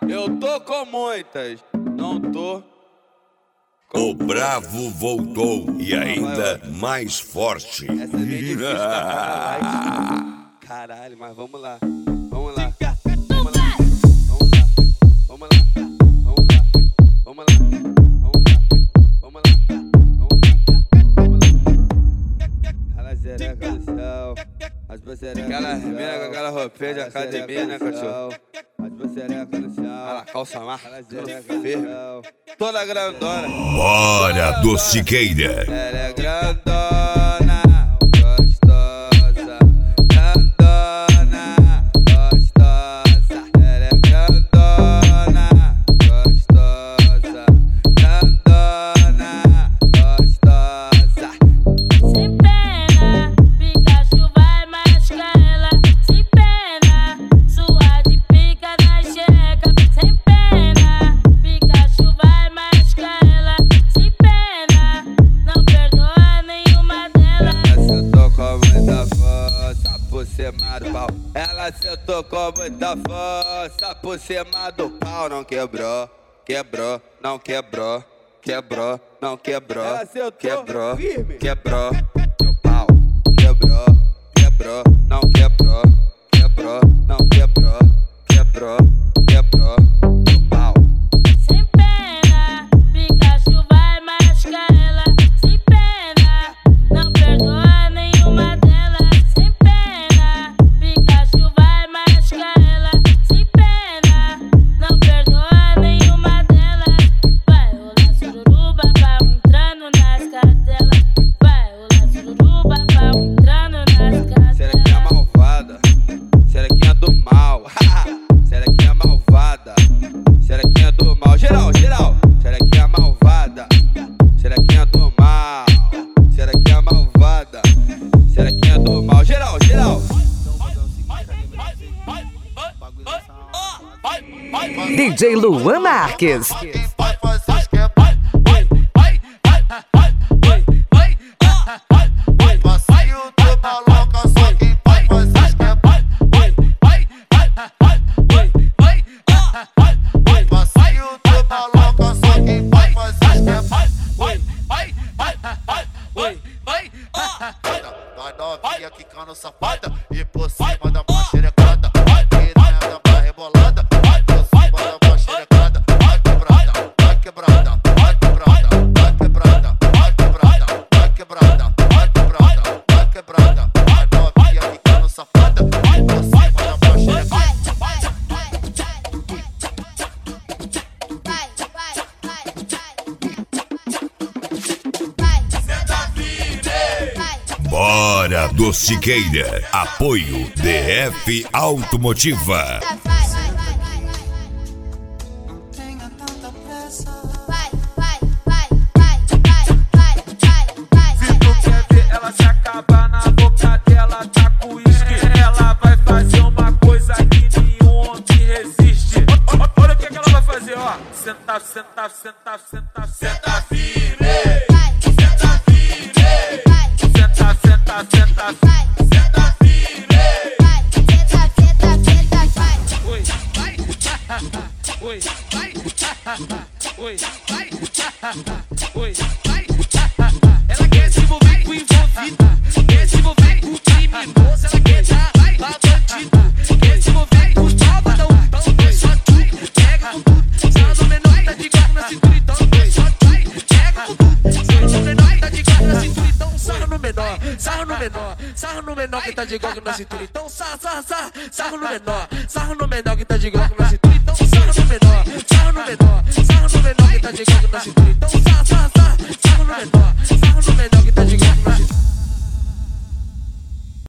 Eu tô com muitas, não tô. O Bravo voltou e ainda mais forte. Essa é bem difícil da cara, caralho, mas vamos lá. Vamos lá. Vamos lá. Vamos lá. Vamos lá. Vamos lá. Vamos lá. Vamos lá. Vamos lá. Aquela xereca no céu. As bucerecas. Aquela mina com aquela roupinha de academia, né, cachorro? As bucerecas no céu. Aquela calça marca, firme. Toda grandona. Bora, Dociqueira. Ela é grandona, gostosa. Grandona, gostosa. Ela é grandona, gostosa. Grandona, gostosa. Sem pena, Pikachu vai machucar ela. Sem pena, sua de pica na xereca. Sem pena, Pikachu vai machucar ela. Sem pena, não perdoa nenhuma delas. Ela sentou com muita força por cima do pau. Ela sentou com muita força por cima do pau. Não quebrou, quebrou, não quebrou. Quebrou, não quebrou. Ela sentou quebrou, firme. Quebrou, meu pau. Quebrou, quebrou, não quebrou. Quebrou, não quebrou. Quebrou, quebrou, meu pau. Sem pena, Pikachu vai machucar ela. Sem pena, não perdoa nenhuma delas. Sem pena, Pikachu vai machucar ela. Sem pena, não perdoa nenhuma delas. Vai rolar sururuba, pau entrando nas cartelas. Vai rolar sururuba, pau entrando nas cartelas. Xerequinha malvada, xerequinha do mal. Xerequinha malvada, xerequinha do mal. Geral, geral. Xerequinha malvada, xerequinha do mal. Xerequinha malvada, xerequinha do mal. Geral, geral. DJ Luan Marques. Vai fazer esquema. Passinho do maloca, só quem vai fazer esquema. Passinho do maloca, só quem vai fazer esquema. Nós novinha quicando safada e por cima da mão xerecada. Piranha da rebolada, por cima da mão xerecada. Vai quebrada, vai quebrada, vai quebrada, vai quebrada, vai quebrada, vai quebrada, vai quebrada, vai quebrada. Nós novinha quicando safada e por cima da mão xerecada. Bora, Dociqueira. Apoio DF Automotiva. Se tu quer ver ela se acabar na boca dela, tá com uísque. Ela vai fazer uma coisa que nenhum homem resiste. Olha o que ela vai fazer, ó. Senta, senta, senta, senta, senta firme. Senta firme. Senta, senta, senta, senta firme. Oi, vai. Oi, vai. Oi, vai. Oi, vai. Ela quer se envolver com envolvido, quer se envolver com criminoso, ela quer dar pra bandido, quer se envolver com os sábado, então vai só tu, pega com tudo, sarro no menor, tá de garro na cintura, então vai só vai, pega com tudo, sarro no menor, tá de garro na cintura, então sarro no menor, sarro no menor, sarro no menor que tá de garro na cintura, então sarro no menor que tá de garro na cintura, então sarro no menor, sarro no menor, sarro no menor que tá de garro na cintura, então